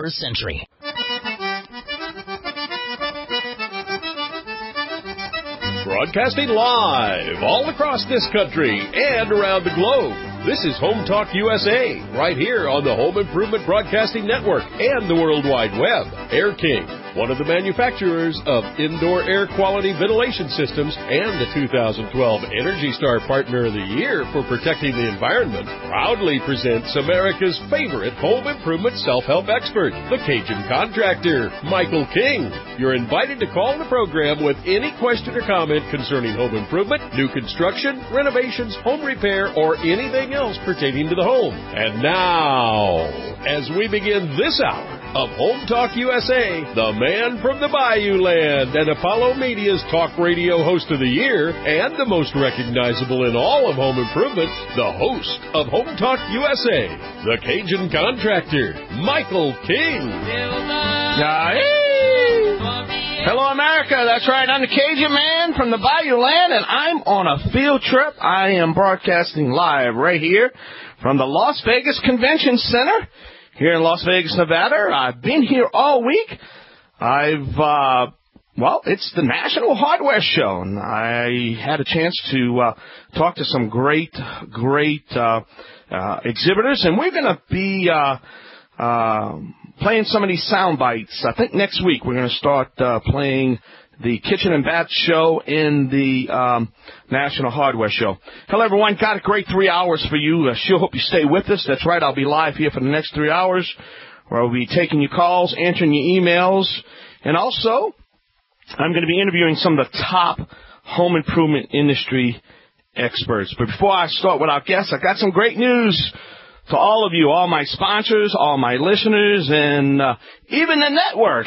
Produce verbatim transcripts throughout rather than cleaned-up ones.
twenty-first century. Broadcasting live all across this country and around the globe. This is Home Talk U S A, right here on the Home Improvement Broadcasting Network and the World Wide Web. Air King, one of the manufacturers of indoor air quality ventilation systems and the two thousand twelve Energy Star Partner of the Year for protecting the environment, proudly presents America's favorite home improvement self-help expert, the Cajun Contractor, Michael King. You're invited to call the program with any question or comment concerning home improvement, new construction, renovations, home repair, or anything else pertaining to the home. And now, as we begin this hour of Home Talk U S A, the man from the Bayou Land and Apollo Media's talk radio host of the year and the most recognizable in all of home improvement, the host of Home Talk U S A, the Cajun Contractor, Michael King. Hello, America. That's right. I'm the Cajun man from the Bayou Land, and I'm on a field trip. I am broadcasting live right here from the Las Vegas Convention Center here in Las Vegas, Nevada. I've been here all week. I've, uh, well, it's the National Hardware Show, and I had a chance to uh, talk to some great, great uh, uh, exhibitors, and we're going to be uh, uh, playing some of these sound bites. I think next week we're going to start uh, playing the Kitchen and Bath Show in the um, National Hardware Show. Hello, everyone. Got a great three hours for you. I sure hope you stay with us. That's right. I'll be live here for the next three hours where I'll be taking your calls, answering your emails, and also I'm going to be interviewing some of the top home improvement industry experts. But before I start with our guests, I got some great news to all of you, all my sponsors, all my listeners, and uh, even the network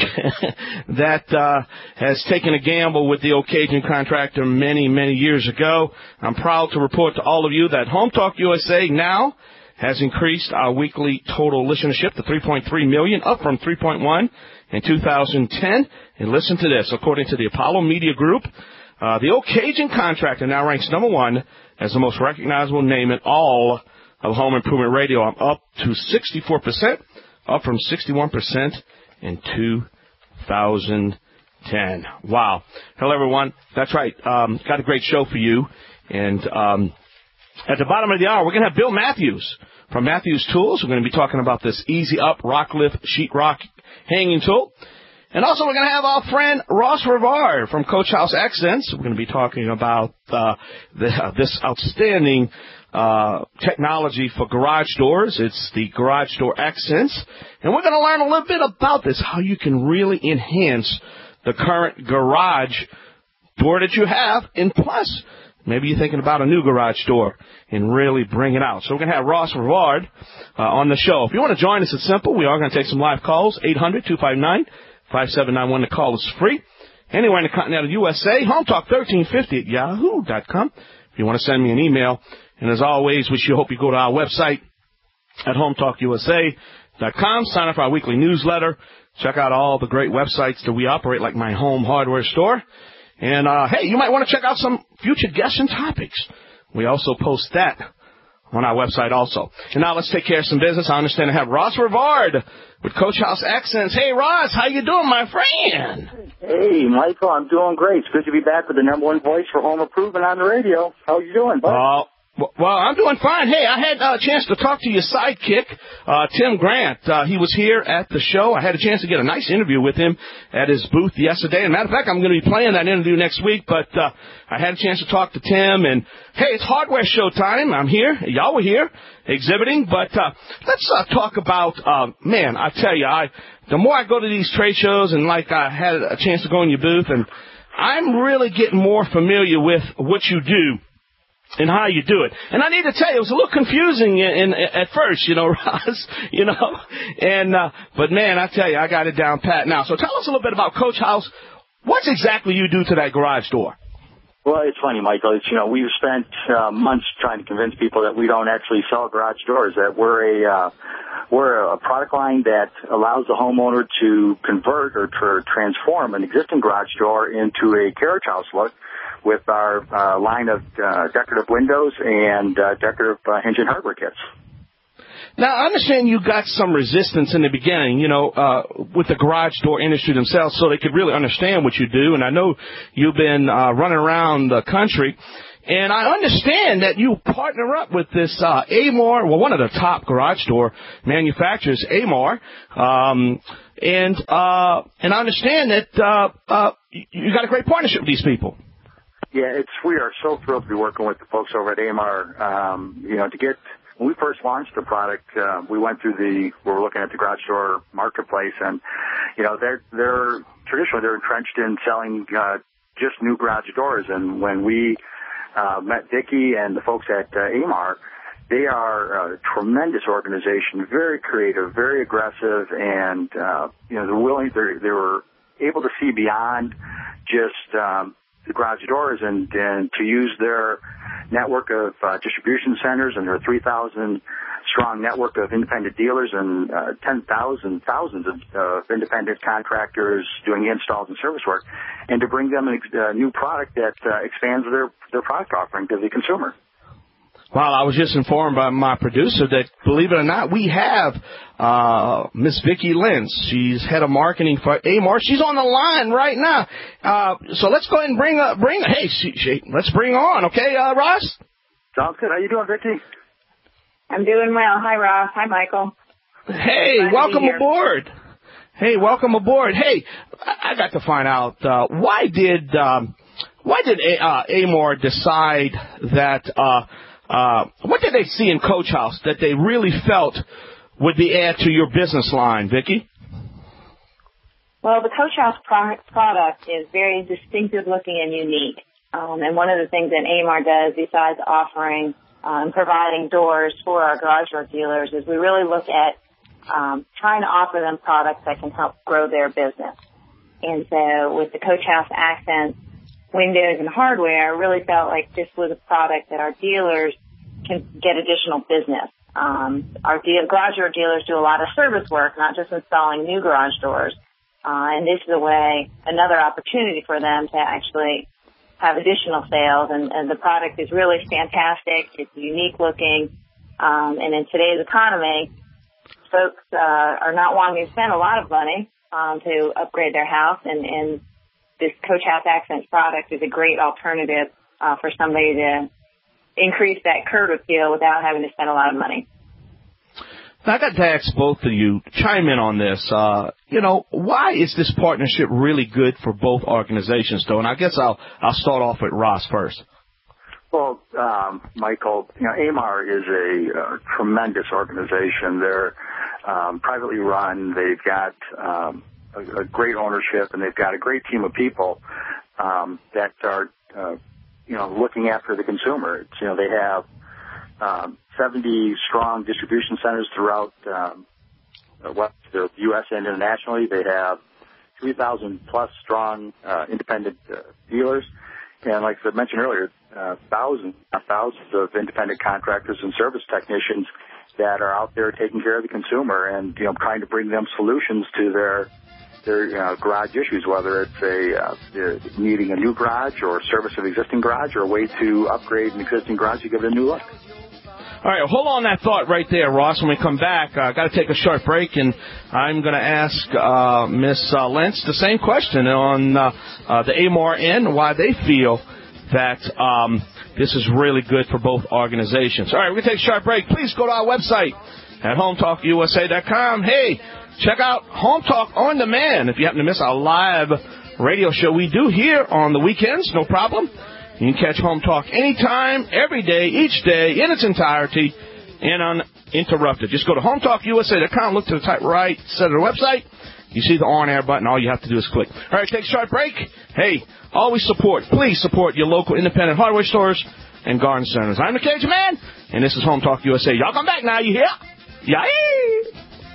that uh, has taken a gamble with the old Cajun Contractor many, many years ago. I'm proud to report to all of you that Home Talk U S A now has increased our weekly total listenership to three point three million, up from three point one in two thousand ten. And listen to this. According to the Apollo Media Group, uh, the old Cajun Contractor now ranks number one as the most recognizable name in all of home improvement radio. I'm up to sixty-four percent, up from sixty-one percent in two thousand ten. Wow. Hello, everyone. That's right. Um, got a great show for you. And um, at the bottom of the hour, we're going to have Bill Matthews from Matthews Tools. We're going to be talking about this Easy Up Rock Lift Sheetrock Hanging Tool. And also, we're going to have our friend Ross Rivard from Coach House Accents. We're going to be talking about uh, the, uh, this outstanding Uh, technology for garage doors. It's the Garage Door Accents. And we're going to learn a little bit about this, how you can really enhance the current garage door that you have. And plus, maybe you're thinking about a new garage door and really bring it out. So we're going to have Ross Rivard uh, on the show. If you want to join us, it's simple. We are going to take some live calls. eight hundred, two five nine, five seven nine one. The call is free. Anywhere in the continental U S A, home talk thirteen fifty at yahoo dot com. If you want to send me an email. And as always, we sure hope you go to our website at home talk U S A dot com. Sign up for our weekly newsletter. Check out all the great websites that we operate, like My Home Hardware Store. And, uh, hey, you might want to check out some future guests and topics. We also post that on our website also. And now let's take care of some business. I understand I have Ross Rivard with Coach House Accents. Hey, Ross, how you doing, my friend? Hey, Michael, I'm doing great. It's good to be back with the number one voice for home improvement on the radio. How you doing, bud? Uh, Well, I'm doing fine. Hey, I had a chance to talk to your sidekick, uh, Tim Grant. Uh, he was here at the show. I had a chance to get a nice interview with him at his booth yesterday. As a matter of fact, I'm going to be playing that interview next week, but uh, I had a chance to talk to Tim. And, hey, it's hardware show time. I'm here. Y'all were here exhibiting. But uh, let's uh, talk about, uh, man, I tell you, I the more I go to these trade shows and, like, I had a chance to go in your booth, and I'm really getting more familiar with what you do and how you do it. And I need to tell you, it was a little confusing in, in, at first, you know, Ross, you know. And uh, but, man, I tell you, I got it down pat now. So tell us a little bit about Coach House. What exactly you do to that garage door? Well, it's funny, Michael. It's, you know, we've spent uh, months trying to convince people that we don't actually sell garage doors, that we're a uh, we're a product line that allows the homeowner to convert or to transform an existing garage door into a carriage house look with our uh, line of uh, decorative windows and uh, decorative uh, hinge and hardware kits. Now, I understand you got some resistance in the beginning, you know, uh, with the garage door industry themselves, so they could really understand what you do. And I know you've been uh, running around the country. And I understand that you partner up with this uh, Amar, well, one of the top garage door manufacturers, Amar, um, and uh, and I understand that uh, uh, you got a great partnership with these people. Yeah, it's we are so thrilled to be working with the folks over at Amar. Um, you know, to get when we first launched the product, uh, we went through the we were looking at the garage door marketplace, and you know, they're they're traditionally they're entrenched in selling uh, just new garage doors, and when we Uh, met Vicki and the folks at uh, Amar, they are a tremendous organization, very creative, very aggressive, and uh, you know they're willing. They they were able to see beyond just um, the garage doors and, and to use their network of uh, distribution centers and their three thousand strong network of independent dealers and uh, ten thousand, thousands of uh, independent contractors doing installs and service work, and to bring them a uh, new product that uh, expands their, their product offering to the consumer. Well, I was just informed by my producer that, believe it or not, we have uh, Miss Vicki Lentz. She's head of marketing for Amar. She's on the line right now. Uh, so let's go ahead and bring up, bring, hey, she, she, let's bring her on, okay, uh, Ross? Sounds good. How you doing, Vicki? I'm doing well. Hi, Ross. Hi, Michael. Hey, welcome aboard. Hey, welcome aboard. Hey, I got to find out, uh, why did, um, why did uh, Amar decide that, uh, uh, what did they see in Coach House that they really felt would be add to your business line, Vicki? Well, the Coach House pro- product is very distinctive looking and unique. Um, and one of the things that Amar does, besides offering um, providing doors for our garage door dealers, is we really look at um, trying to offer them products that can help grow their business. And so with the Coach House Accents, windows, and hardware, I really felt like this was a product that our dealers can get additional business. Um, our deal, garage door dealers do a lot of service work, not just installing new garage doors. Uh, and this is a way, another opportunity for them to actually have additional sales, and, and the product is really fantastic. It's unique looking, um, and in today's economy, folks uh, are not wanting to spend a lot of money um, to upgrade their house, and, and this Coach House Accents product is a great alternative uh, for somebody to increase that curb appeal without having to spend a lot of money. I got to ask both of you, chime in on this. Uh, you know, why is this partnership really good for both organizations, though? And I guess I'll I'll start off with Ross first. Well, um, Michael, you know, Amar is a uh, tremendous organization. They're um, privately run. They've got um, a, a great ownership, and they've got a great team of people um, that are, uh, you know, looking after the consumer. It's, you know, they have Um, seventy strong distribution centers throughout um, the U S and internationally. They have three thousand plus strong uh, independent uh, dealers. And like I mentioned earlier, uh, thousands, thousands of independent contractors and service technicians that are out there taking care of the consumer and, you know, trying to bring them solutions to their their uh, garage issues, whether it's a uh, needing a new garage or service of existing garage or a way to upgrade an existing garage to give it a new look. All right, hold on that thought right there, Ross. When we come back, I uh, got to take a short break, and I'm going to ask uh, Miss uh, Lentz the same question on uh, uh, the Amar end, why they feel that um, this is really good for both organizations. All right, we're going to take a short break. Please go to our website at home talk u s a dot com. Hey, check out Home Talk On Demand. If you happen to miss our live radio show we do here on the weekends, no problem. You can catch Home Talk anytime, every day, each day, in its entirety, and uninterrupted. Just go to home talk u s a dot com, look to the top right side of the website. You see the on-air button. All you have to do is click. All right, take a short break. Hey, always support. Please support your local independent hardware stores and garden centers. I'm the Cajun Man, and this is Home Talk U S A. Y'all come back now, you hear? Yay!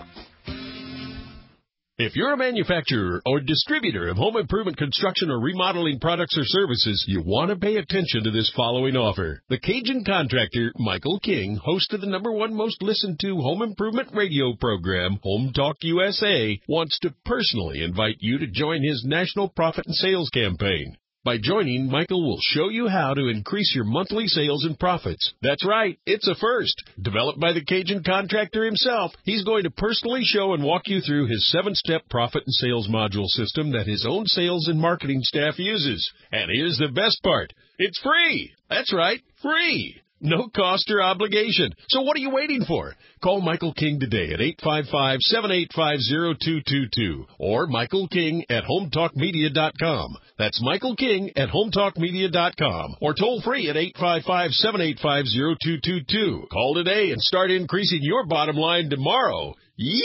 If you're a manufacturer or distributor of home improvement, construction, or remodeling products or services, you want to pay attention to this following offer. The Cajun contractor, Michael King, host of the number one most listened to home improvement radio program, Home Talk U S A, wants to personally invite you to join his national profit and sales campaign. By joining, Michael will show you how to increase your monthly sales and profits. That's right, it's a first. Developed by the Cajun Contractor himself, he's going to personally show and walk you through his seven-step profit and sales module system that his own sales and marketing staff uses. And here's the best part. It's free. That's right, free. No cost or obligation. So what are you waiting for? Call Michael King today at eight five five, seven eight five, zero two two two or Michael King at home talk media dot com. That's Michael King at home talk media dot com or toll free at eight five five, seven eight five, zero two two two. Call today and start increasing your bottom line tomorrow.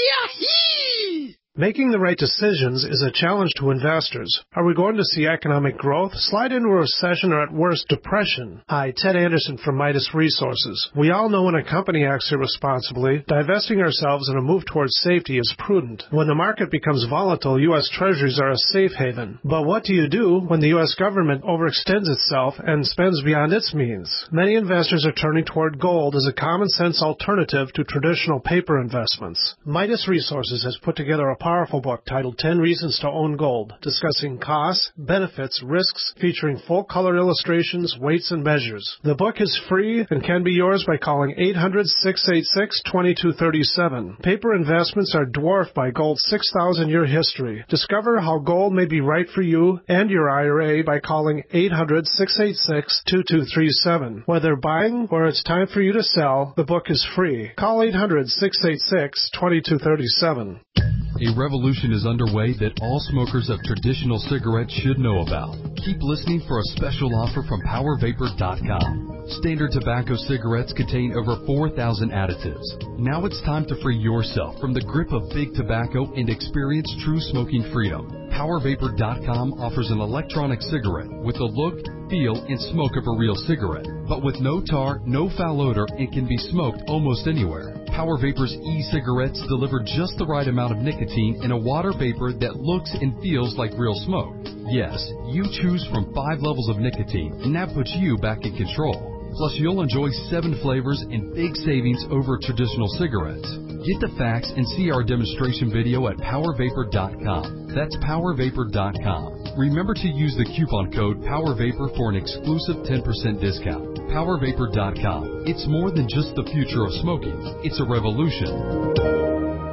Yahee! Making the right decisions is a challenge to investors. Are we going to see economic growth, slide into a recession, or at worst, depression? Hi, Ted Anderson from Midas Resources. We all know when a company acts irresponsibly, divesting ourselves in a move towards safety is prudent. When the market becomes volatile, U S Treasuries are a safe haven. But what do you do when the U S government overextends itself and spends beyond its means? Many investors are turning toward gold as a common-sense alternative to traditional paper investments. Midas Resources has put together a powerful book titled ten Reasons to Own Gold, discussing costs, benefits, risks, featuring full-color illustrations, weights, and measures. The book is free and can be yours by calling eight hundred, six eight six, two two three seven. Paper investments are dwarfed by gold's six thousand year history. Discover how gold may be right for you and your I R A by calling eight hundred, six eight six, two two three seven. Whether buying or it's time for you to sell, the book is free. Call eight hundred, six eight six, two two three seven. A revolution is underway that all smokers of traditional cigarettes should know about. Keep listening for a special offer from power vapor dot com. Standard tobacco cigarettes contain over four thousand additives. Now it's time to free yourself from the grip of big tobacco and experience true smoking freedom. power vapor dot com offers an electronic cigarette with the look, feel, and smoke of a real cigarette, but with no tar, no foul odor, and can be smoked almost anywhere. Power Vapor's e-cigarettes deliver just the right amount of nicotine in a water vapor that looks and feels like real smoke. Yes, you choose from five levels of nicotine, and that puts you back in control. Plus, you'll enjoy seven flavors and big savings over traditional cigarettes. Get the facts and see our demonstration video at power vapor dot com. That's power vapor dot com. Remember to use the coupon code POWERVAPOR for an exclusive ten percent discount. power vapor dot com. It's more than just the future of smoking. It's a revolution.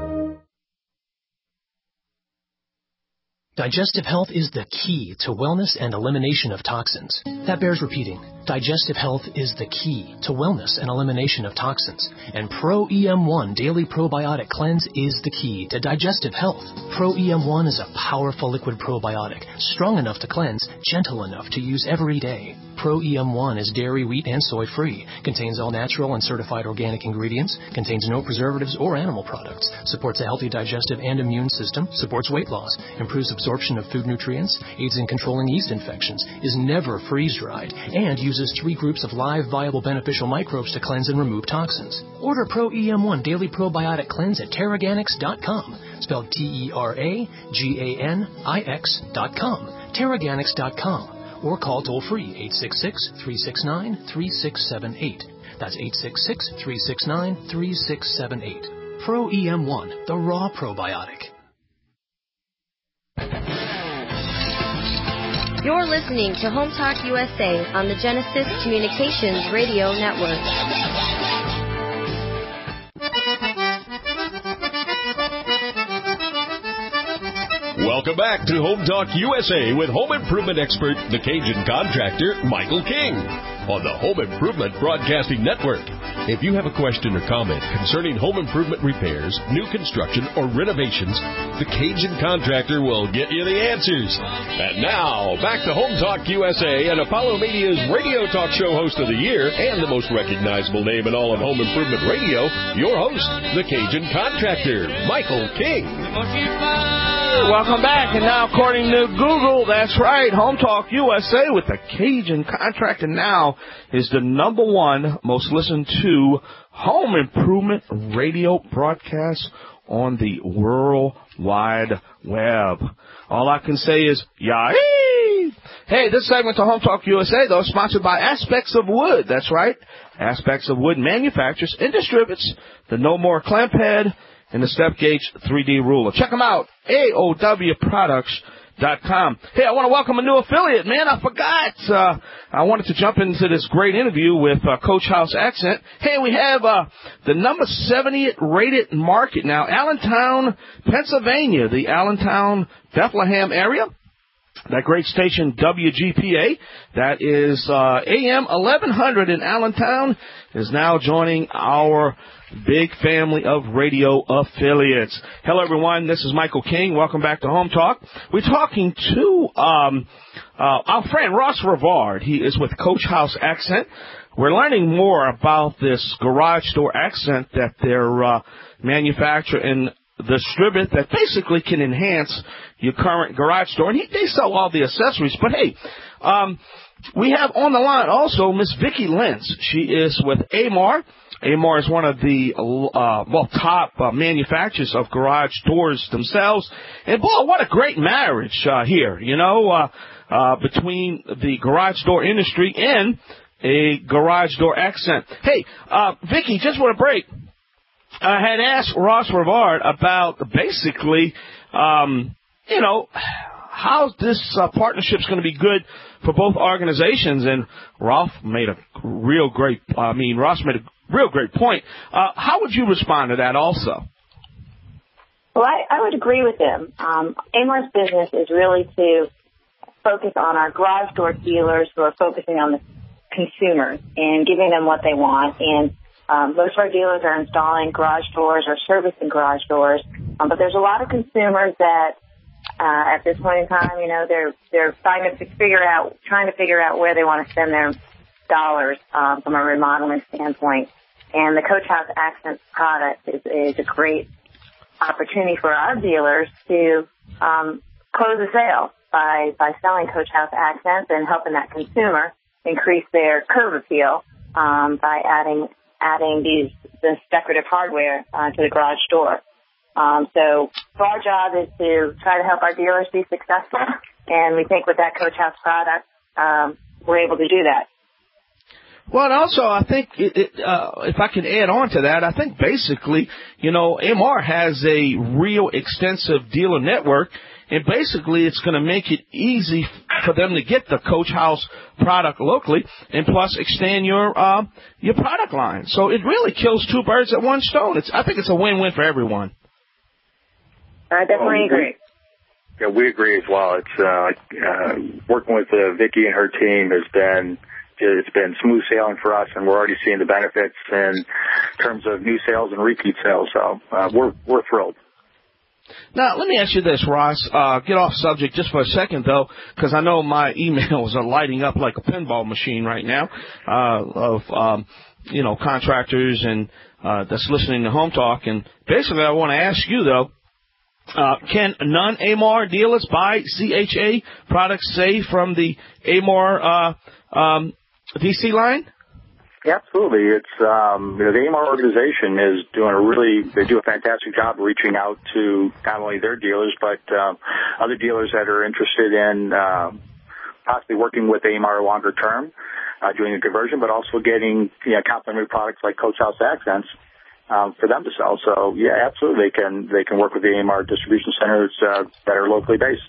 Digestive health is the key to wellness and elimination of toxins. That bears repeating. Digestive health is the key to wellness and elimination of toxins. And Pro E M one Daily Probiotic Cleanse is the key to digestive health. Pro E M one is a powerful liquid probiotic, strong enough to cleanse, gentle enough to use every day. Pro E M one is dairy, wheat, and soy-free, contains all natural and certified organic ingredients, contains no preservatives or animal products, supports a healthy digestive and immune system, supports weight loss, improves absorption of food nutrients, aids in controlling yeast infections, is never freeze-dried, and uses three groups of live, viable, beneficial microbes to cleanse and remove toxins. Order Pro E M one Daily Probiotic Cleanse at Teraganix dot com, spelled T E R A G A N I X dot com, Teraganix dot com, or call toll-free eight six six, three six nine, three six seven eight. That's eight six six, three six nine, three six seven eight. Pro E M one, the raw probiotic. You're listening to Home Talk U S A on the Genesis Communications Radio Network. Welcome back to Home Talk U S A with home improvement expert, the Cajun Contractor, Michael King, on the Home Improvement Broadcasting Network. If you have a question or comment concerning home improvement repairs, new construction, or renovations, the Cajun Contractor will get you the answers. And now, back to Home Talk U S A and Apollo Media's radio talk show host of the year and the most recognizable name in all of home improvement radio, your host, the Cajun Contractor, Michael King. Welcome back, and now according to Google, that's right, Home Talk U S A with the Cajun Contractor now is the number one most listened to home improvement radio broadcast on the World Wide Web. All I can say is, yahoo! Hey, this segment of Home Talk U S A, though, is sponsored by Aspects of Wood. That's right, Aspects of Wood manufactures and distributes the No More Clamp Head and the Step Gauge three D Ruler. Check them out, A O W Products dot com. Hey, I want to welcome a new affiliate, man. I forgot. Uh, I wanted to jump into this great interview with uh, Coach House Accent. Hey, we have uh, the number seventieth rated market now, Allentown, Pennsylvania, the Allentown, Bethlehem area. That great station, W G P A, that is uh, A M eleven hundred in Allentown, is now joining our big family of radio affiliates. Hello, everyone. This is Michael King. Welcome back to Home Talk. We're talking to um, uh, our friend Ross Rivard. He is with Coach House Accent. We're learning more about this garage door accent that they're uh, manufacturing and distribute that basically can enhance your current garage door. And he, they sell all the accessories. But, hey, um, we have on the line also Miss Vicki Lentz. She is with Amar. Amar is one of the uh, well top uh, manufacturers of garage doors themselves. And, boy, what a great marriage uh, here, you know, uh, uh, between the garage door industry and a garage door accent. Hey, uh, Vicki, just want to break. I had asked Ross Rivard about basically, um, you know, how this uh, partnership is going to be good for both organizations. And Ralph made a real great, I mean, Ross made a real great point. Uh, how would you respond to that also? Well, I, I would agree with him. Um, Amar's business is really to focus on our garage door dealers who are focusing on the consumers and giving them what they want. And Um, most of our dealers are installing garage doors or servicing garage doors, um, but there's a lot of consumers that, uh, at this point in time, you know, they're they're trying to figure out trying to figure out where they want to spend their dollars um, from a remodeling standpoint. And the Coach House Accent product is, is a great opportunity for our dealers to um, close a sale by by selling Coach House Accents and helping that consumer increase their curb appeal um, by adding. adding these this decorative hardware uh, to the garage door. Um, so our job is to try to help our dealers be successful, and we think with that Coach House product, um, we're able to do that. Well, and also, I think, it, it, uh, if I can add on to that, I think basically, you know, M R has a real extensive dealer network, and basically it's going to make it easy for them to get the Coach House product locally, and plus extend your uh, your product line. So it really kills two birds at one stone. It's, I think it's a win-win for everyone. I definitely agree. Yeah, we agree as well. It's uh, uh, working with uh, Vicki and her team has been it's been smooth sailing for us, and we're already seeing the benefits in terms of new sales and repeat sales. So uh, we're we're thrilled. Now, let me ask you this, Ross. Uh, get off subject just for a second, though, because I know my emails are lighting up like a pinball machine right now uh, of, um, you know, contractors and uh, that's listening to Home Talk. And basically, I want to ask you, though, uh, can non-Amar dealers buy C H A products, say, from the Amar uh, um, D C line? Yeah, absolutely. It's um, you know, the Amar organization is doing a really they do a fantastic job reaching out to not only their dealers but um, other dealers that are interested in uh, possibly working with Amar longer term, uh, doing a conversion, but also getting you know, complementary products like Coach House Accents um, for them to sell. So yeah, absolutely, they can they can work with the Amar distribution centers uh, that are locally based.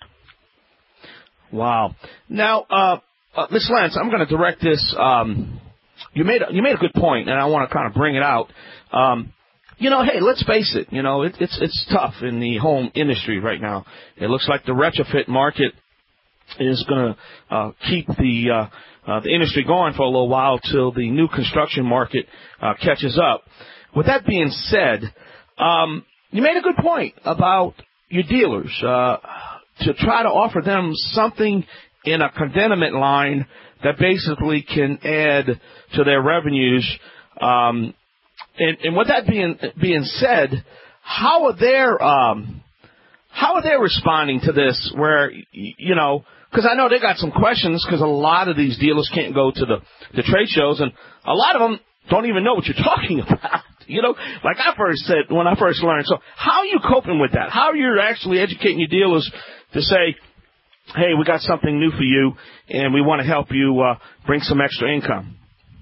Wow. Now, uh, uh, Miz Lentz, I'm going to direct this. Um, You made a, you made a good point, and I want to kind of bring it out. Um, you know, hey, let's face it. You know, it, it's it's tough in the home industry right now. It looks like the retrofit market is going to uh, keep the uh, uh, the industry going for a little while till the new construction market uh, catches up. With that being said, um, you made a good point about your dealers uh, to try to offer them something in a condemnment line that basically can add to their revenues. Um, and, and with that being being said, how are they um, how are they responding to this? Where you know, because I know they got some questions because a lot of these dealers can't go to the the trade shows, and a lot of them don't even know what you're talking about. You know, like I first said when I first learned. So how are you coping with that? How are you actually educating your dealers to say, hey, we got something new for you, and we want to help you uh, bring some extra income?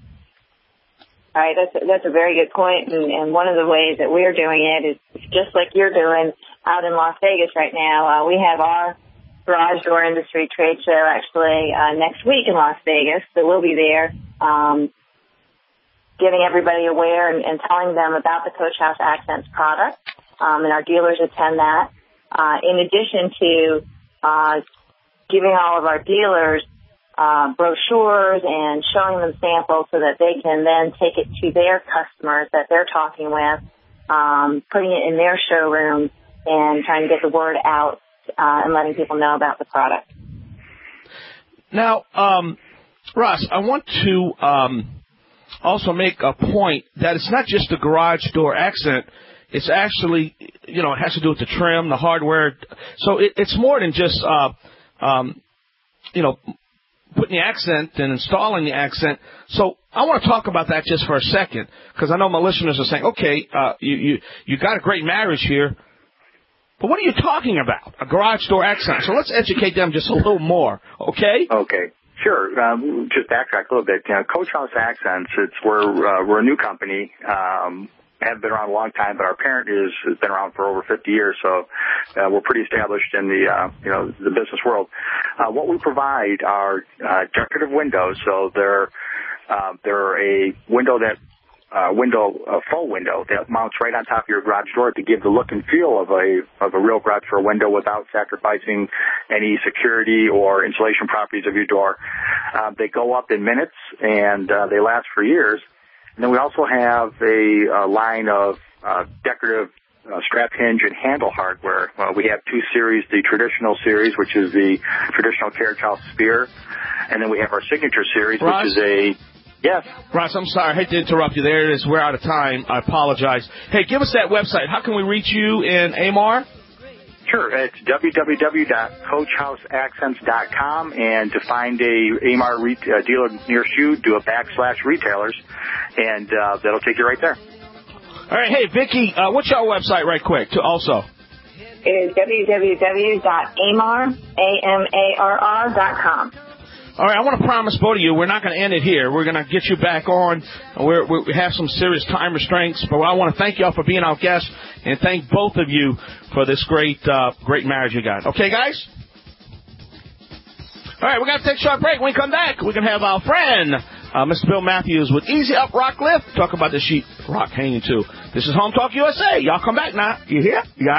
All right, that's a, that's a very good point, and, and one of the ways that we're doing it is just like you're doing out in Las Vegas right now. Uh, we have our garage door industry trade show actually uh, next week in Las Vegas. So we'll be there um, getting everybody aware and, and telling them about the Coach House Accents product, um, and our dealers attend that. Uh, in addition to uh, giving all of our dealers uh, brochures and showing them samples so that they can then take it to their customers that they're talking with, um, putting it in their showrooms and trying to get the word out uh, and letting people know about the product. Now, um, Ross, I want to um, also make a point that it's not just the garage door accent. It's actually, you know, it has to do with the trim, the hardware. So it, it's more than just, uh, um, you know, putting the accent and installing the accent. So I want to talk about that just for a second, because I know my listeners are saying, okay, uh, you, you, you got a great marriage here, but what are you talking about? A garage door accent. So let's educate them just a little more, okay? Okay. Sure. Um, just backtrack a little bit. You know, Coach House Accents, it's, we're, uh, we're a new company. Um, have been around a long time, but our parent is has been around for over fifty years, so uh, we're pretty established in the uh, you know the business world. Uh, what we provide are uh, decorative windows, so they're uh, they're a window that uh, window a faux window that mounts right on top of your garage door to give the look and feel of a of a real garage door window without sacrificing any security or insulation properties of your door. Uh, they go up in minutes and uh, they last for years. And then we also have a, a line of uh, decorative uh, strap hinge and handle hardware. Uh, we have two series, the traditional series, which is the traditional Carriage House Spear, and then we have our signature series, Ross? which is a, yes. Ross, I'm sorry. I hate to interrupt you. There it is. We're out of time. I apologize. Hey, give us that website. How can we reach you in Amar? Sure, it's w w w dot coach house accents dot com, and to find a Amar re- uh, dealer near you, do a backslash retailers, and uh, that'll take you right there. All right, hey, Vicki, uh, what's your website right quick, to also? It is w w w dot amar dot com. All right, I want to promise both of you we're not going to end it here. We're going to get you back on. We're, we have some serious time restraints, but I want to thank you all for being our guests and thank both of you for this great uh, great marriage you got. Okay, guys? All right, we're going to take a short break. When we come back, we're going to have our friend, uh, Mister Bill Matthews, with Easy Up Rock Lift, talk about the sheet rock hanging, too. This is Home Talk U S A. Y'all come back now. You hear? Yeah.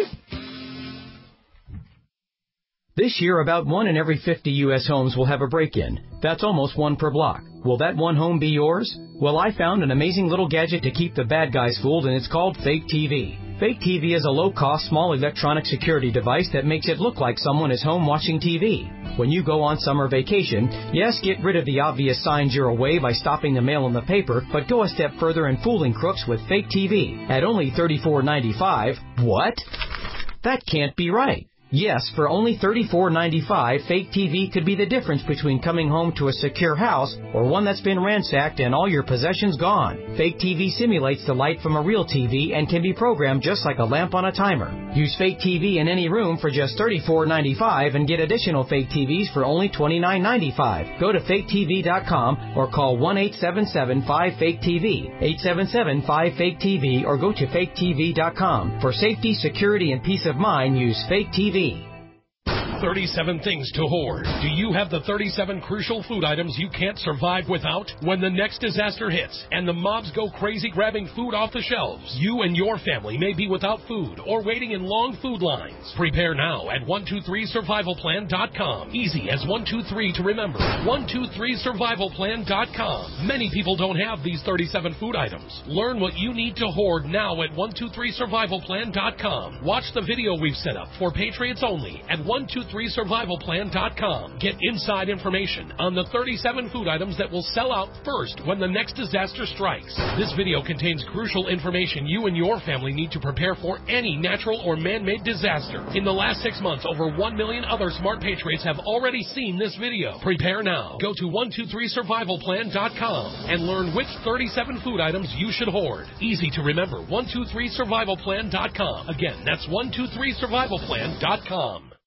This year, about one in every fifty U S homes will have a break-in. That's almost one per block. Will that one home be yours? Well, I found an amazing little gadget to keep the bad guys fooled, and it's called Fake T V. Fake T V is a low-cost, small electronic security device that makes it look like someone is home watching T V. When you go on summer vacation, yes, get rid of the obvious signs you're away by stopping the mail in the paper, but go a step further in fooling crooks with Fake T V. At only thirty-four ninety-five, what? That can't be right. Yes, for only thirty-four ninety-five, Fake T V could be the difference between coming home to a secure house or one that's been ransacked and all your possessions gone. Fake T V simulates the light from a real T V and can be programmed just like a lamp on a timer. Use Fake T V in any room for just thirty-four ninety-five and get additional Fake T Vs for only twenty-nine ninety-five. Go to fake t v dot com or call one eight seven seven five fake T V, eight seven seven five fake T V, or go to fake t v dot com. For safety, security, and peace of mind, use Fake T V. thirty-seven things to hoard. Do you have the thirty-seven crucial food items you can't survive without? When the next disaster hits and the mobs go crazy grabbing food off the shelves, you and your family may be without food or waiting in long food lines. Prepare now at one two three survival plan dot com. Easy as one two three to remember. one two three survival plan dot com. Many people don't have these thirty-seven food items. Learn what you need to hoard now at one two three survival plan dot com. Watch the video we've set up for Patriots only at one two three survival plan dot com. Get inside information on the thirty-seven food items that will sell out first when the next disaster strikes. This video contains crucial information you and your family need to prepare for any natural or man-made disaster. In the last six months, over one million other smart patriots have already seen this video. Prepare now. Go to one two three survival plan dot com and learn which thirty-seven food items you should hoard. Easy to remember. one two three survival plan dot com. Again, that's one two three survival plan dot com.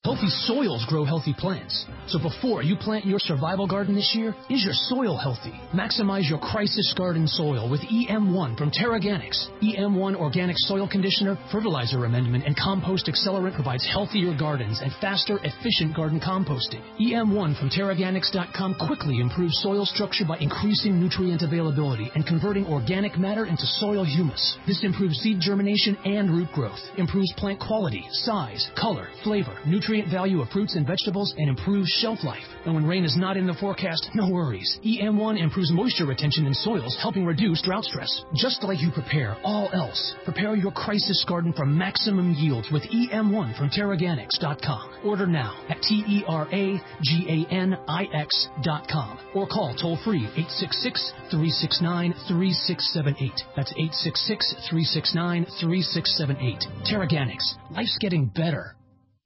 Healthy soils grow healthy plants. So before you plant your survival garden this year, is your soil healthy? Maximize your crisis garden soil with E M one from TerraGanix. E M one Organic Soil Conditioner, Fertilizer Amendment, and Compost Accelerant provides healthier gardens and faster, efficient garden composting. E M one from Terraganix dot com quickly improves soil structure by increasing nutrient availability and converting organic matter into soil humus. This improves seed germination and root growth, improves plant quality, size, color, flavor, nutrient value of fruits and vegetables, and improves shelf life. And when rain is not in the forecast, no worries. E M one improves moisture retention in soils, helping reduce drought stress. Just like you prepare all else, prepare your crisis garden for maximum yields with E M one from Terraganix dot com. Order now at T E R A G A N I X dot com or call toll-free eight six six, three six nine, three six seven eight. That's eight six six, three six nine, three six seven eight. Terraganix. Life's getting better.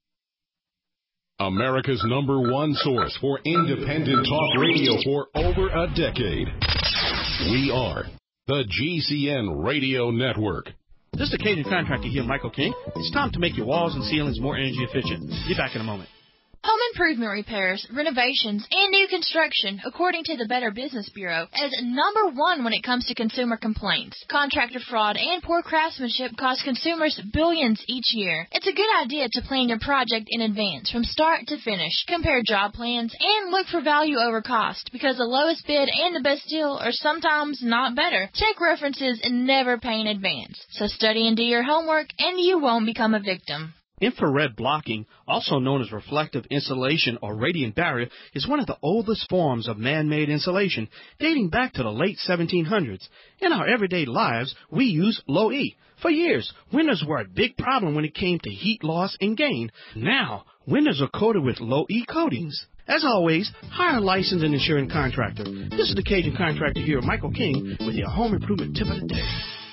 America's number one source for independent talk radio for over a decade. We are the G C N Radio Network. This is the Cajun Contractor here, Michael King. It's time to make your walls and ceilings more energy efficient. Be back in a moment. Home improvement repairs, renovations, and new construction, according to the Better Business Bureau, is number one when it comes to consumer complaints. Contractor fraud and poor craftsmanship cost consumers billions each year. It's a good idea to plan your project in advance, from start to finish. Compare job plans and look for value over cost, because the lowest bid and the best deal are sometimes not better. Check references and never pay in advance. So study and do your homework, and you won't become a victim. Infrared blocking, also known as reflective insulation or radiant barrier, is one of the oldest forms of man-made insulation, dating back to the late seventeen hundreds. In our everyday lives, we use low E. For years, windows were a big problem when it came to heat loss and gain. Now, windows are coated with low E coatings. As always, hire a licensed and insured contractor. This is the Cajun Contractor here, Michael King, with your home improvement tip of the day.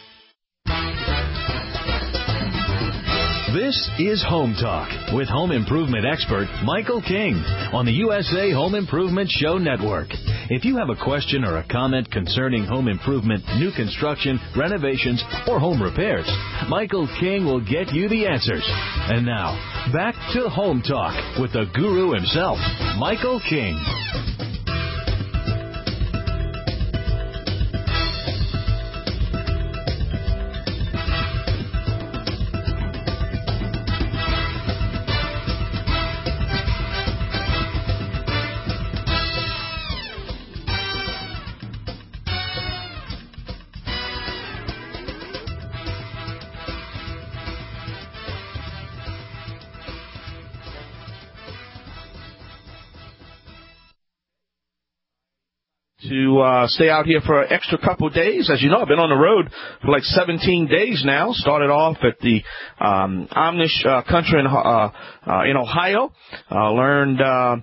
This is Home Talk with home improvement expert Michael King on the U S A Home Improvement Show Network. If you have a question or a comment concerning home improvement, new construction, renovations, or home repairs, Michael King will get you the answers. And now, back to Home Talk with the guru himself, Michael King. To uh, stay out here for an extra couple of days. As you know, I've been on the road for like seventeen days now. Started off at the um, Amish uh, country in, uh, uh, in Ohio. Uh, learned, uh,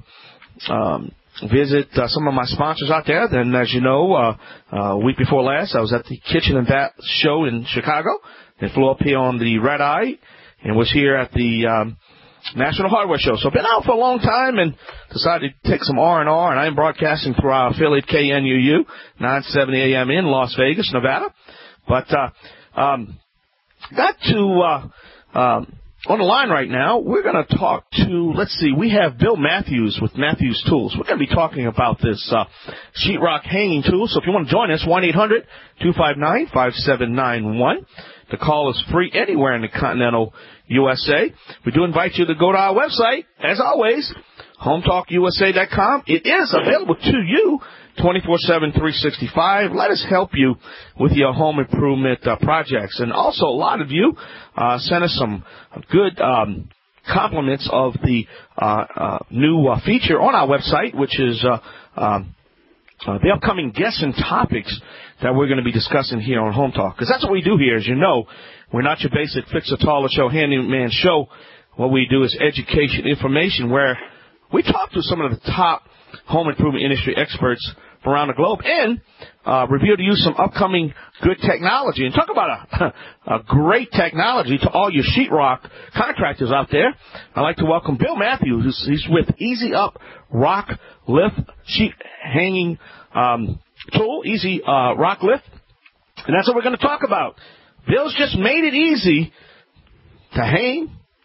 um, visit uh, some of my sponsors out there. Then, as you know, uh, uh, a week before last, I was at the Kitchen and Bath show in Chicago. Then flew up here on the Red Eye and was here at the um, National Hardware Show. So I've been out for a long time and decided to take some R and R, and I'm broadcasting through our affiliate K N U U, nine seventy A M in Las Vegas, Nevada. But uh, um, got to uh, um, on the line right now. We're going to talk to, let's see, we have Bill Matthews with Matthews Tools. We're going to be talking about this uh, sheetrock hanging tool. So if you want to join us, one eight hundred, two five nine, five seven nine one. The call is free anywhere in the continental U S A. We do invite you to go to our website, as always, home talk U S A dot com. It is available to you twenty-four seven, three sixty-five. Let us help you with your home improvement uh, projects. And also, a lot of you uh, sent us some good um, compliments of the uh, uh, new uh, feature on our website, which is uh, um, uh, the upcoming guests and topics that we're going to be discussing here on Home Talk. Because that's what we do here, as you know. We're not your basic fix-a-taller show, handyman show. What we do is education, information, where we talk to some of the top home improvement industry experts from around the globe and uh, reveal to you some upcoming good technology. And talk about a, a great technology to all your sheetrock contractors out there. I'd like to welcome Bill Matthews. He's with Easy Up Rock Lift Sheet Hanging um, Tool, Easy uh, Rock Lift. And that's what we're going to talk about. Bill's just made it easy to hang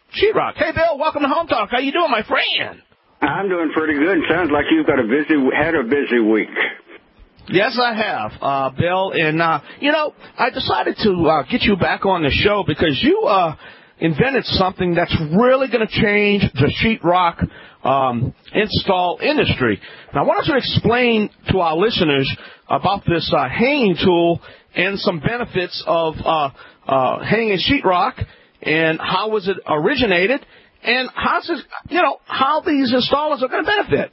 sheetrock. Hey, Bill, welcome to Home Talk. How you doing, my friend? I'm doing pretty good. Sounds like you've got a busy, had a busy week. Yes, I have, uh, Bill. And, uh, you know, I decided to uh, get you back on the show because you uh, invented something that's really going to change the sheetrock um, install industry. Now, I wanted to explain to our listeners about this uh, hanging tool and some benefits of uh, uh, hanging sheetrock and how was it originated and how's it, you know, how these installers are going to benefit.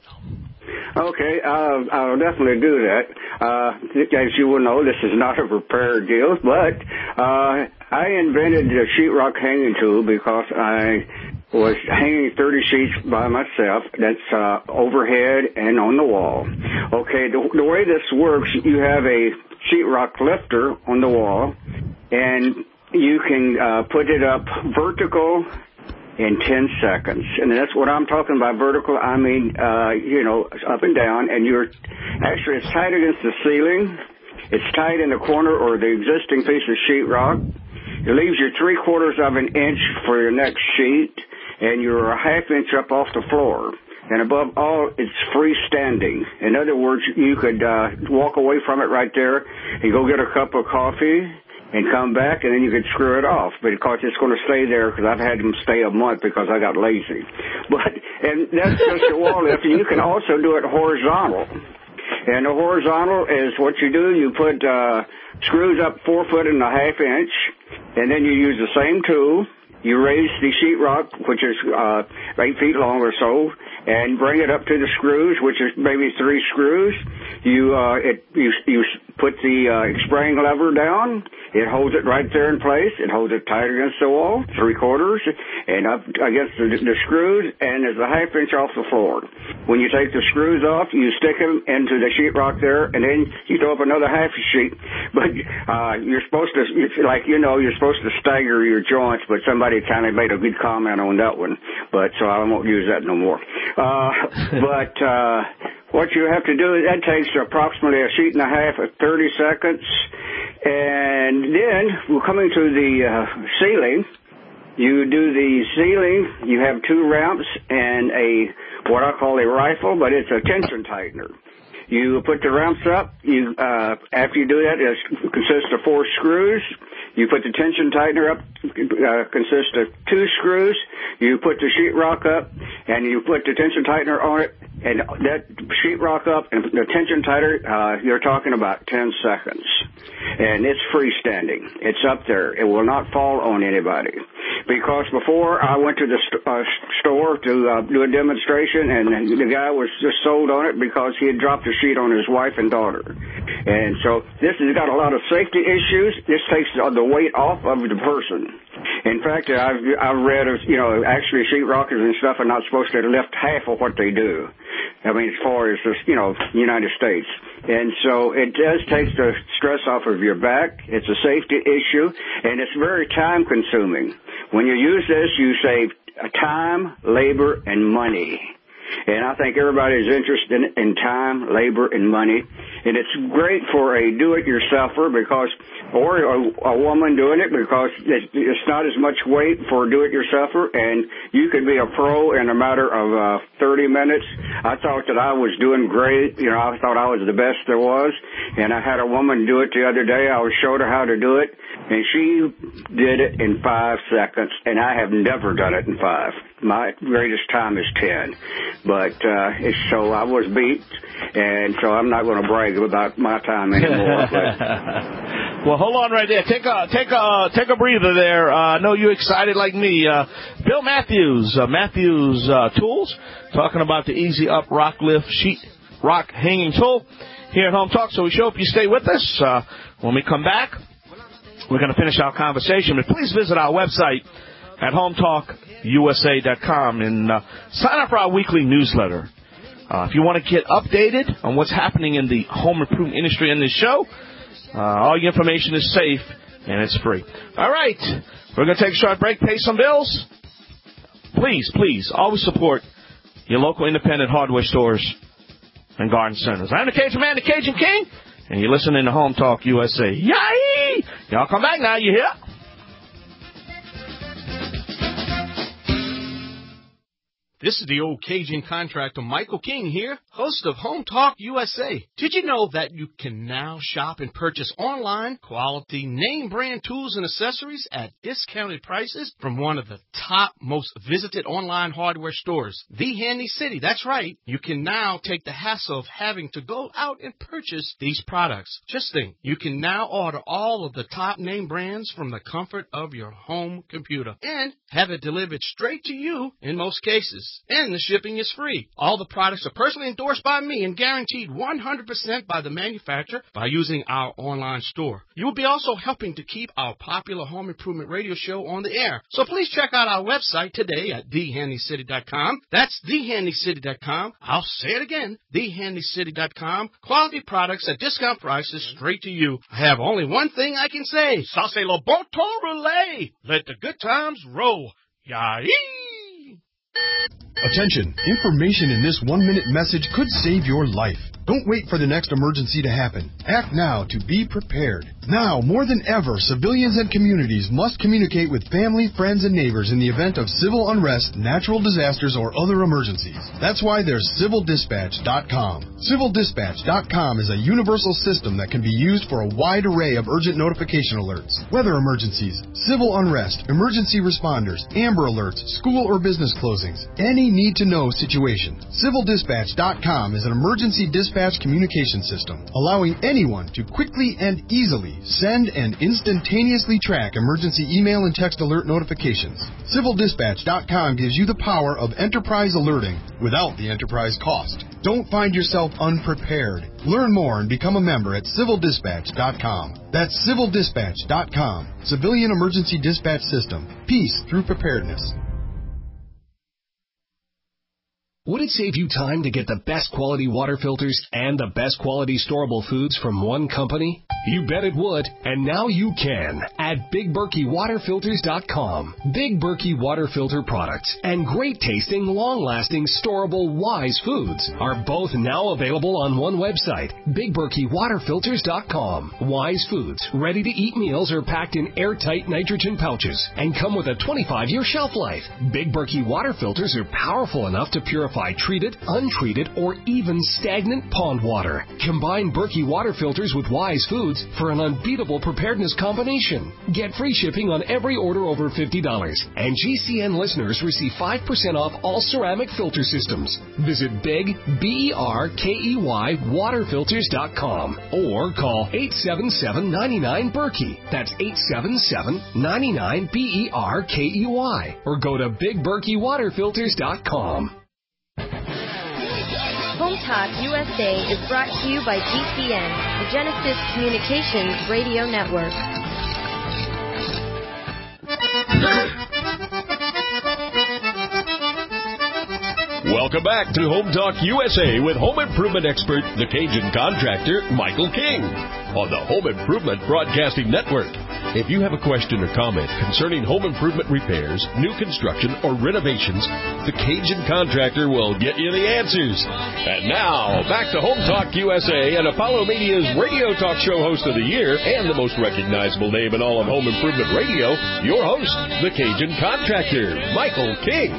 Okay, uh, I'll definitely do that. Uh, as you will know, this is not a prepared deal, but uh, I invented the sheetrock hanging tool because I was hanging thirty sheets by myself. That's uh, overhead and on the wall. Okay, the, the way this works, you have a sheetrock lifter on the wall, and you can uh, put it up vertical in ten seconds. And that's what I'm talking about vertical. I mean, uh, you know, up and down. And you're actually, it's tight against the ceiling. It's tight in the corner or the existing piece of sheetrock. It leaves you three quarters of an inch for your next sheet, and you're a half inch up off the floor. And above all, it's freestanding. In other words, you could uh, walk away from it right there and go get a cup of coffee and come back, and then you could screw it off. But of course, it's going to stay there because I've had them stay a month because I got lazy. But and that's just a wall lift. You can also do it horizontal. And the horizontal is what you do. You put uh, screws up four foot and a half inch, and then you use the same tool. You raise the sheetrock, which is uh, eight feet long or so, and bring it up to the screws, which is maybe three screws. You uh, it you you put the uh, spraying lever down. It holds it right there in place. It holds it tight against the wall, three quarters, and up against the, the screws, and there's a half inch off the floor. When you take the screws off, you stick them into the sheetrock there, and then you throw up another half a sheet. But uh, you're supposed to, like you know, you're supposed to stagger your joints, but somebody kind of made a good comment on that one. But so I won't use that no more. Uh, but uh, what you have to do is that takes approximately a sheet and a half of thirty seconds. And then we're coming to the uh, ceiling. You do the ceiling. You have two ramps and a what I call a rifle, but it's a tension tightener. You put the ramps up. You uh, after you do that, it consists of four screws. You put the tension tightener up. Uh, consists of two screws. You put the sheetrock up, and you put the tension tightener on it. And that sheetrock up and the tension tighter, uh, you're talking about ten seconds. And it's freestanding. It's up there. It will not fall on anybody. Because before I went to the st- uh, store to uh, do a demonstration, and the guy was just sold on it because he had dropped a sheet on his wife and daughter. And so this has got a lot of safety issues. This takes the weight off of the person. In fact, I've, I've read, of, you know, actually sheetrockers and stuff are not supposed to lift half of what they do. I mean, as far as, you know, United States. And so it does take the stress off of your back. It's a safety issue, and it's very time-consuming. When you use this, you save time, labor, and money. And I think everybody is interested in, in time, labor, and money. And it's great for a do-it-yourselfer because, or a, a woman doing it because it's not as much weight for a do-it-yourselfer, and you could be a pro in a matter of uh, thirty minutes. I thought that I was doing great. You know, I thought I was the best there was. And I had a woman do it the other day. I showed her how to do it, and she did it in five seconds, and I have never done it in five. My greatest time is ten. But uh, it's, so I was beat, and so I'm not going to brag about my time anymore. But. Well, hold on right there. Take a take a take a breather there. Uh, I know you're excited like me. Uh, Bill Matthews, uh, Matthews uh, Tools, talking about the Easy Up Rock Lift Sheet Rock Hanging Tool here at Home Talk. So we hope you stay with us. Uh, when we come back, we're going to finish our conversation. But please visit our website at home talk u s a dot com and uh, sign up for our weekly newsletter. Uh, if you want to get updated on what's happening in the home improvement industry in this show, uh, all your information is safe and it's free. All right, we're going to take a short break, pay some bills. Please, please, always support your local independent hardware stores and garden centers. I'm the Cajun Man, the Cajun King, and you're listening to Home Talk U S A. Yay! Y'all come back now, you hear? This is the old Cajun contractor, Michael King here, host of Home Talk U S A. Did you know that you can now shop and purchase online quality name brand tools and accessories at discounted prices from one of the top most visited online hardware stores, The Handy City? That's right. You can now take the hassle of having to go out and purchase these products. Just think, you can now order all of the top name brands from the comfort of your home computer and have it delivered straight to you in most cases. And the shipping is free. All the products are personally endorsed by me and guaranteed one hundred percent by the manufacturer by using our online store. You will be also helping to keep our popular home improvement radio show on the air. So please check out our website today at the handy city dot com. That's the handy city dot com. I'll say it again, the handy city dot com. Quality products at discount prices straight to you. I have only one thing I can say. Ça c'est le bon temps roulé. Let the good times roll. Yay! Attention! Information in this one-minute message could save your life. Don't wait for the next emergency to happen. Act now to be prepared. Now, more than ever, civilians and communities must communicate with family, friends, and neighbors in the event of civil unrest, natural disasters, or other emergencies. That's why there's civil dispatch dot com. civil dispatch dot com is a universal system that can be used for a wide array of urgent notification alerts. Weather emergencies, civil unrest, emergency responders, Amber Alerts, school or business closings, any need-to-know situation. civil dispatch dot com is an emergency dispatch communication system, allowing anyone to quickly and easily send and instantaneously track emergency email and text alert notifications. civil dispatch dot com gives you the power of enterprise alerting without the enterprise cost. Don't find yourself unprepared. Learn more and become a member at civil dispatch dot com. That's civil dispatch dot com. Civilian Emergency Dispatch System. Peace through preparedness. Would it save you time to get the best quality water filters and the best quality storable foods from one company? You bet it would, and now you can at Big Berkey Water Filters dot com. Big Berkey Water Filter products and great tasting, long-lasting, storable Wise foods are both now available on one website, Big Berkey Water Filters dot com. Wise foods, ready-to-eat meals are packed in airtight nitrogen pouches and come with a twenty-five year shelf life. Big Berkey Water Filters are powerful enough to purify treated, untreated, or even stagnant pond water. Combine Berkey Water Filters with Wise Foods for an unbeatable preparedness combination. Get free shipping on every order over fifty dollars, and G C N listeners receive five percent off all ceramic filter systems. Visit Big, B E R K E Y, water filters dot com or call eight seven seven, nine nine, Berkey. That's eight seven seven, nine nine, B E R K E Y. Or go to Big Berkey Water Filters dot com. Home Talk U S A is brought to you by G C N, the Genesis Communications Radio Network. Welcome back to Home Talk U S A with home improvement expert, the Cajun contractor, Michael King, on the Home Improvement Broadcasting Network. If you have a question or comment concerning home improvement repairs, new construction, or renovations, the Cajun contractor will get you the answers. And now, back to Home Talk U S A and Apollo Media's radio talk show host of the year and the most recognizable name in all of home improvement radio, your host, the Cajun contractor, Michael King.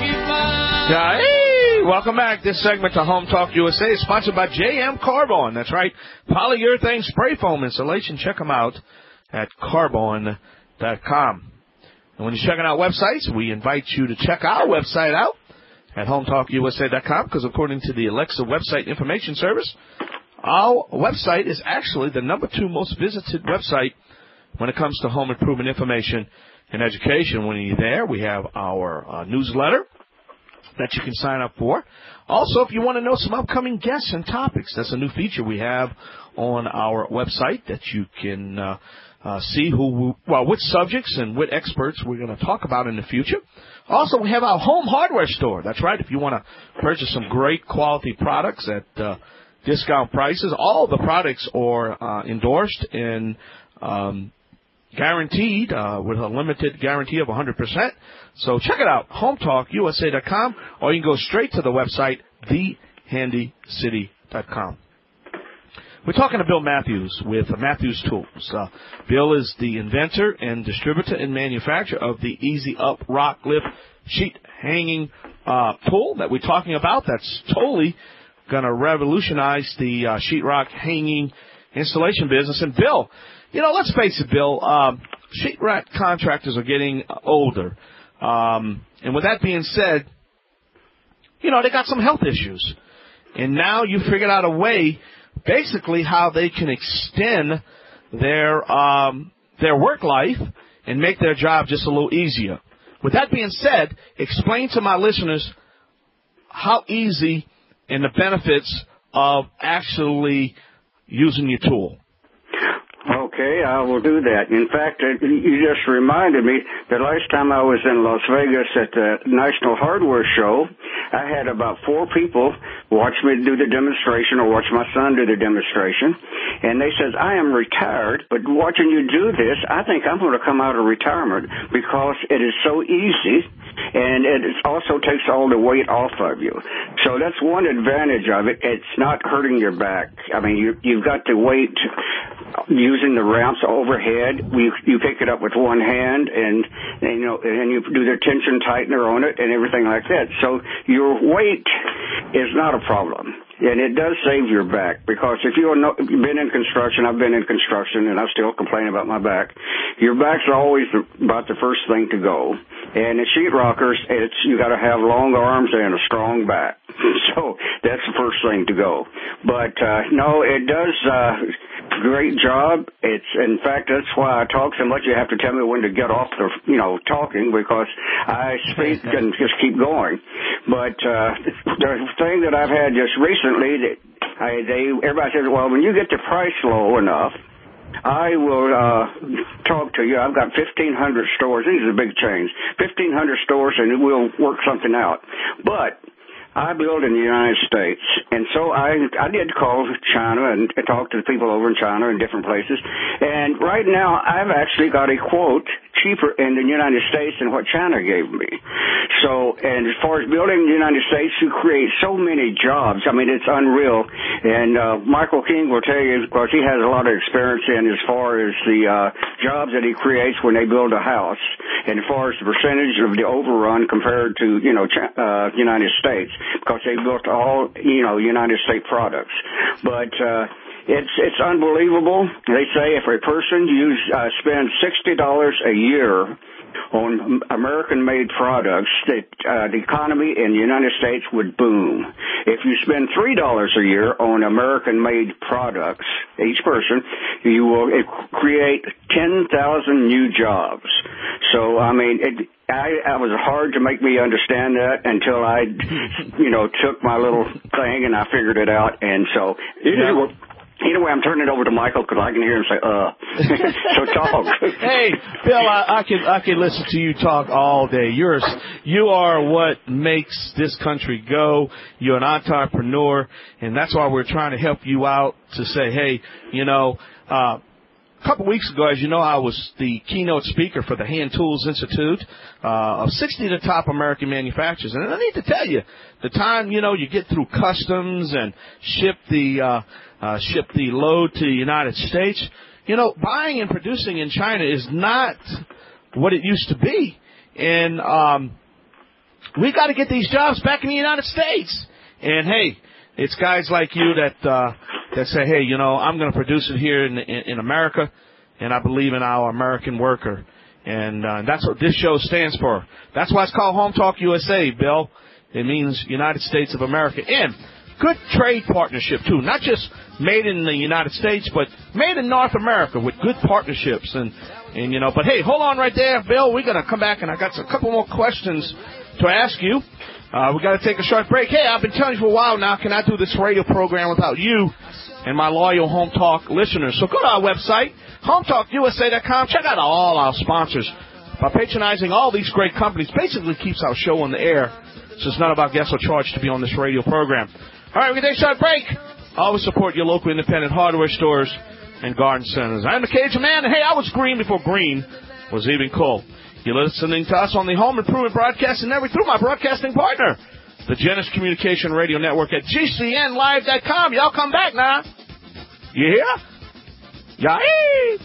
Hey, welcome back. This segment to Home Talk U S A is sponsored by J M Carbon. That's right, polyurethane spray foam installation. Check them out at carbon dot com. And when you're checking out websites, we invite you to check our website out at home talk U S A dot com, because according to the Alexa website information service, our website is actually the number two most visited website when it comes to home improvement information and education. When you're there, we have our uh, newsletter that you can sign up for. Also, if you want to know some upcoming guests and topics, that's a new feature we have on our website that you can uh, uh, see who, well, which subjects and what experts we're going to talk about in the future. Also, we have our home hardware store. That's right. If you want to purchase some great quality products at uh, discount prices, all the products are uh, endorsed and um, guaranteed uh, with a limited guarantee of one hundred percent. So check it out, home talk U S A dot com, or you can go straight to the website, the handy city dot com. We're talking to Bill Matthews with Matthews Tools. Uh, Bill is the inventor and distributor and manufacturer of the Easy Up Rock Lift Sheet Hanging uh, tool that we're talking about that's totally going to revolutionize the uh, sheetrock hanging installation business. And, Bill, you know, let's face it, Bill, um, sheetrock contractors are getting older. Um, and with that being said, you know, they got some health issues. And now you figured out a way, basically, how they can extend their um, their work life and make their job just a little easier. With that being said, explain to my listeners how easy and the benefits of actually using your tool. Okay, I will do that. In fact, you just reminded me that last time I was in Las Vegas at the National Hardware Show, I had about four people watch me do the demonstration or watch my son do the demonstration. And they said, I am retired, but watching you do this, I think I'm going to come out of retirement because it is so easy and it also takes all the weight off of you. So that's one advantage of it. It's not hurting your back. I mean, you, you've got the weight using the ramps overhead. You, you pick it up with one hand, and, and you know, and you do the tension tightener on it and everything like that. So your weight is not a problem. And it does save your back, because if you've been in construction, I've been in construction, and I still complain about my back, your back's always about the first thing to go. And in sheetrockers, it's, you got to have long arms and a strong back. So that's the first thing to go. But, uh, no, it does, uh, great job. It's, in fact, that's why I talk so much. You have to tell me when to get off the, you know, talking, because I speak and just keep going. But, uh, the thing that I've had just recently, that I, they, everybody says, well, when you get the price low enough, I will uh talk to you. I've got fifteen hundred stores. These are big chains. fifteen hundred stores, and we'll work something out. But I build in the United States, and so I I did call China and talk to the people over in China and different places. And right now, I've actually got a quote cheaper in the United States than what China gave me. So, and as far as building in the United States, you create so many jobs. I mean, it's unreal. And uh, Michael King will tell you, because he has a lot of experience in as far as the uh, jobs that he creates when they build a house, and as far as the percentage of the overrun compared to, you know, uh, United States, because they built all, you know, United States products. But uh, it's it's unbelievable. They say if a person use, uh, spends sixty dollars a year on American-made products, that uh, the economy in the United States would boom. If you spend three dollars a year on American-made products, each person, you will create ten thousand new jobs. So, I mean, it, I, it was hard to make me understand that until I, you know, took my little thing and I figured it out. And so, yeah. Anyway, Anyway, I'm turning it over to Michael because I can hear him say, uh. So talk. Hey, Bill, I, I can I can listen to you talk all day. You're you are what makes this country go. You're an entrepreneur, and that's why we're trying to help you out to say, hey, you know, uh, a couple weeks ago, as you know, I was the keynote speaker for the Hand Tools Institute uh, of sixty of the top American manufacturers. And I need to tell you, the time, you know, you get through customs and ship the uh, uh, ship the load to the United States, you know, buying and producing in China is not what it used to be. And um, we got to get these jobs back in the United States. And, hey, it's guys like you that uh, that say, hey, you know, I'm going to produce it here in, in, in America, and I believe in our American worker. And uh, that's what this show stands for. That's why it's called Home Talk U S A, Bill. It means United States of America. And good trade partnership, too. Not just made in the United States, but made in North America with good partnerships. And, and you know, but, hey, hold on right there, Bill. We're going to come back, and I got a couple more questions to ask you. Uh, we got to take a short break. Hey, I've been telling you for a while now, can I do this radio program without you and my loyal Home Talk listeners? So go to our website, home talk U S A dot com. Check out all our sponsors. By patronizing all these great companies, basically keeps our show on the air. So it's not about guest or charge to be on this radio program. All right, we're going to take a short break. Always support your local independent hardware stores and garden centers. I'm the Cajun Man, and hey, I was green before green was even cool. You're listening to us on the Home Improvement Broadcasting Network through my broadcasting partner, the Genesis Communication Radio Network at G C N live dot com. Y'all come back now. You hear? Yay!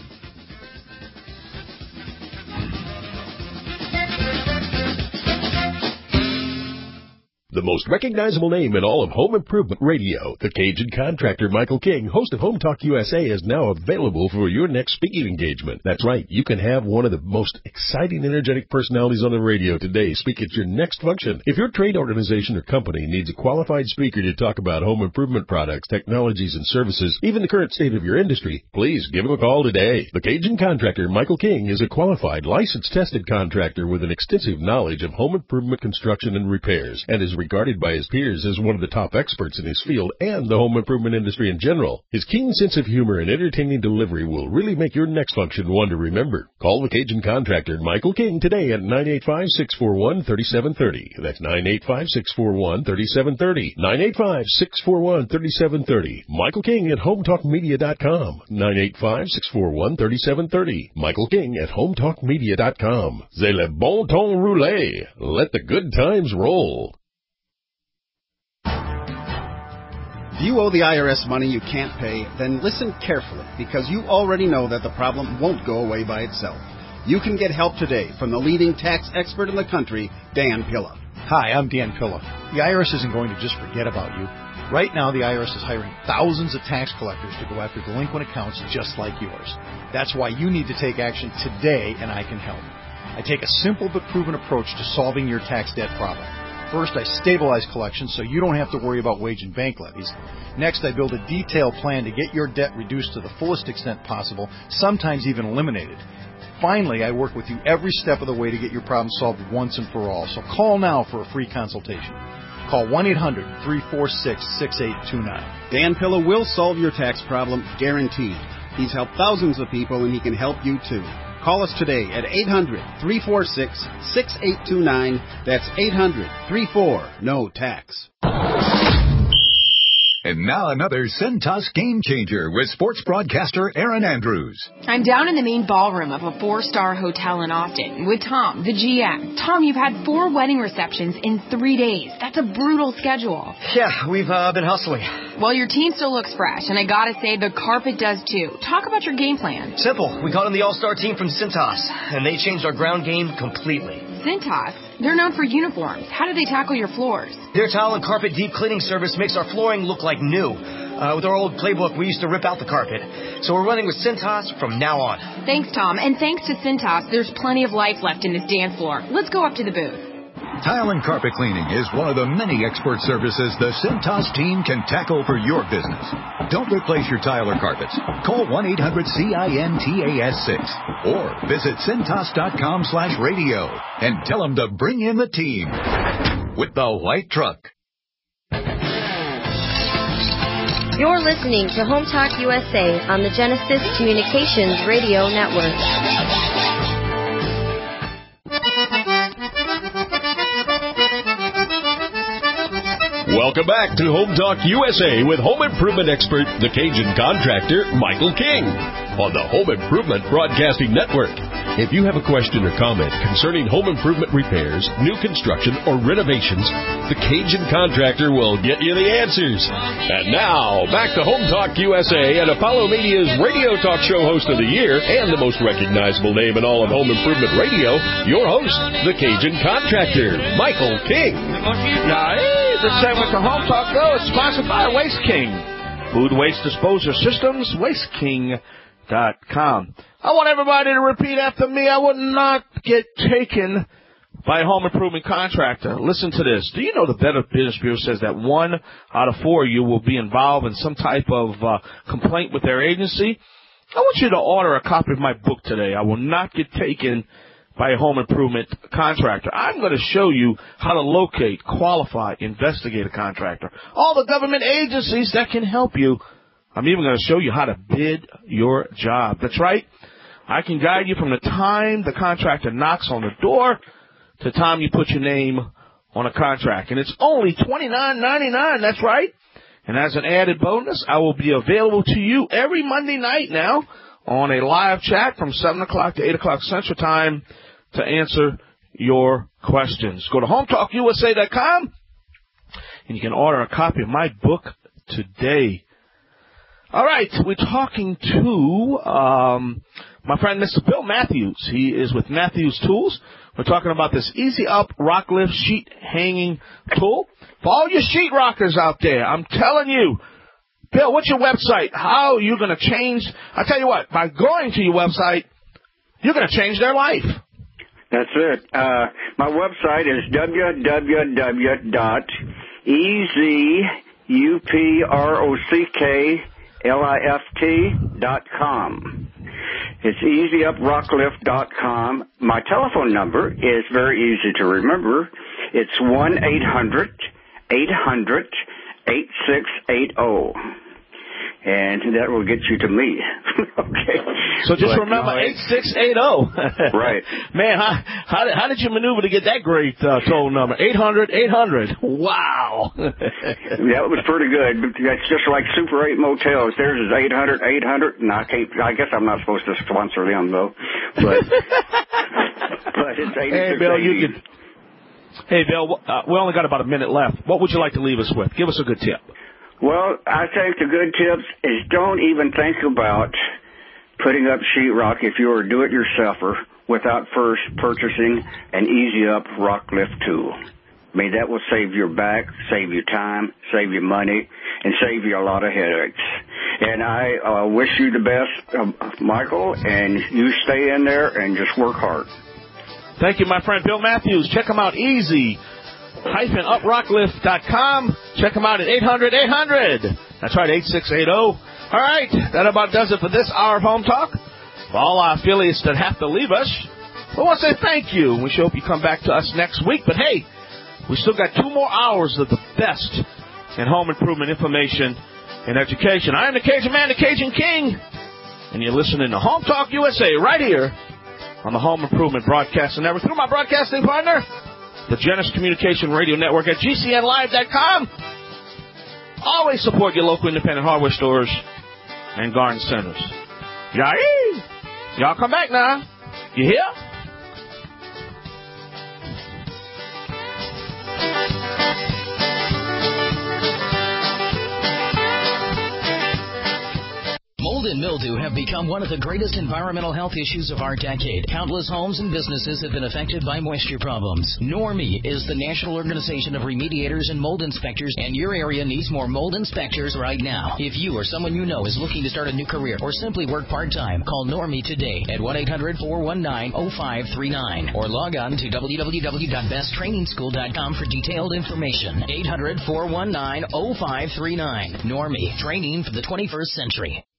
The most recognizable name in all of home improvement radio, the Cajun Contractor Michael King, host of Home Talk U S A, is now available for your next speaking engagement. That's right, you can have one of the most exciting, energetic personalities on the radio today speak at your next function. If your trade organization or company needs a qualified speaker to talk about home improvement products, technologies, and services, even the current state of your industry, please give him a call today. The Cajun Contractor Michael King is a qualified, licensed, tested contractor with an extensive knowledge of home improvement construction and repairs, and is regarded by his peers as one of the top experts in his field and the home improvement industry in general. His keen sense of humor and entertaining delivery will really make your next function one to remember. Call the Cajun Contractor Michael King today at nine eight five, six four one, three seven three zero. That's nine eight five, six four one, three seven three zero. nine eight five, six four one, three seven three zero. Michael King at home talk media dot com. nine eight five, six four one, three seven three zero. Michael King at home talk media dot com. C'est le bon ton roulé. Let the good times roll. If you owe the I R S money you can't pay, then listen carefully, because you already know that the problem won't go away by itself. You can get help today from the leading tax expert in the country, Dan Pilla. Hi, I'm Dan Pilla. The I R S isn't going to just forget about you. Right now, the I R S is hiring thousands of tax collectors to go after delinquent accounts just like yours. That's why you need to take action today, and I can help. I take a simple but proven approach to solving your tax debt problem. First, I stabilize collections so you don't have to worry about wage and bank levies. Next, I build a detailed plan to get your debt reduced to the fullest extent possible, sometimes even eliminated. Finally, I work with you every step of the way to get your problem solved once and for all. So call now for a free consultation. Call one eight hundred, three four six, six eight two nine. Dan Pilla will solve your tax problem, guaranteed. He's helped thousands of people, and he can help you too. Call us today at eight hundred, three four six, six eight two nine. That's eight hundred, three four, no tax. And now another Cintas game changer with sports broadcaster Erin Andrews. I'm down in the main ballroom of a four-star hotel in Austin with Tom, the G M. Tom, you've had four wedding receptions in three days. That's a brutal schedule. Yeah, we've uh, been hustling. Well, your team still looks fresh, and I gotta say, the carpet does too. Talk about your game plan. Simple. We got in the all-star team from Cintas, and they changed our ground game completely. Cintas? They're known for uniforms. How do they tackle your floors? Their tile and carpet deep cleaning service makes our flooring look like new. Uh, with our old playbook, we used to rip out the carpet. So we're running with Cintas from now on. Thanks, Tom. And thanks to Cintas, there's plenty of life left in this dance floor. Let's go up to the booth. Tile and carpet cleaning is one of the many expert services the Cintas team can tackle for your business. Don't replace your tile or carpets. Call one eight hundred C I N T A S six or visit cintas.com slash radio and tell them to bring in the team with the white truck. You're listening to Home Talk U S A on the Genesis Communications Radio Network. Welcome back to Home Talk U S A with home improvement expert, the Cajun Contractor, Michael King, on the Home Improvement Broadcasting Network. If you have a question or comment concerning home improvement repairs, new construction, or renovations, the Cajun Contractor will get you the answers. And now, back to Home Talk U S A and Apollo Media's radio talk show host of the year and the most recognizable name in all of home improvement radio, your host, the Cajun Contractor, Michael King. Nice. This segment to Home Talk Go is sponsored by Waste King. Food Waste Disposal Systems, waste king dot com. I want everybody to repeat after me. I would not get taken by a home improvement contractor. Listen to this. Do you know the Better Business Bureau says that one out of four of you will be involved in some type of uh, complaint with their agency? I want you to order a copy of my book today. I will not get taken by a home improvement contractor. I'm going to show you how to locate, qualify, investigate a contractor. All the government agencies that can help you. I'm even going to show you how to bid your job. That's right. I can guide you from the time the contractor knocks on the door to the time you put your name on a contract. And it's only twenty-nine ninety-nine. That's right. And as an added bonus, I will be available to you every Monday night now on a live chat from seven o'clock to eight o'clock Central Time to answer your questions. Go to home talk U S A dot com and you can order a copy of my book today. All right, we're talking to um, my friend Mister Bill Matthews. He is with Matthews Tools. We're talking about this Easy Up Rock Lift Sheet Hanging Tool. For all you sheet rockers out there, I'm telling you, Bill, what's your website? How are you going to change? I tell you what, by going to your website, you're going to change their life. That's it. Uh, my website is w w w dot easy uprock dot com. It's easy up rock lift dot com. My telephone number is very easy to remember. It's one eight hundred eight hundred eight six eight zero. And that will get you to me. Okay. So just but, remember no, eight six eight zero. Right. Man, how, how, did, how did you maneuver to get that great uh, toll number? eight hundred eight hundred. Wow. That was pretty good. That's just like Super eight Motels. Theirs is eight hundred eight hundred, and I can't, I guess I'm not supposed to sponsor them, though. But, but it's eighty-six eighty. Hey, Bill, you can... Hey, Bill, uh, we only got about a minute left. What would you like to leave us with? Give us a good tip. Well, I think the good tips is don't even think about putting up sheetrock if you're a do-it-yourselfer without first purchasing an Easy Up Rock Lift tool. I mean, that will save your back, save you time, save you money, and save you a lot of headaches. And I uh, wish you the best, uh, Michael, and you stay in there and just work hard. Thank you, my friend Bill Matthews. Check him out, easy up rock lift dot com. Check them out at eight hundred eight hundred. That's right, eight six eight zero. All right, that about does it for this hour of Home Talk. For all our affiliates that have to leave us, we want to say thank you. We sure hope you come back to us next week. But, hey, we still got two more hours of the best in home improvement information and education. I am the Cajun Man, the Cajun King, and you're listening to Home Talk U S A right here on the Home Improvement Broadcasting Network through my broadcasting partner, the Genesis Communication Radio Network at G C N live dot com. Always support your local independent hardware stores and garden centers. Yay! Y'all come back now. You hear? Mold and mildew have become one of the greatest environmental health issues of our decade. Countless homes and businesses have been affected by moisture problems. Normie is the National Organization of Remediators and Mold Inspectors, and your area needs more mold inspectors right now. If you or someone you know is looking to start a new career or simply work part-time, call Normie today at one eight hundred four one nine oh five three nine or log on to w w w dot best training school dot com for detailed information. eight hundred four one nine oh five three nine. Normie, training for the twenty-first century.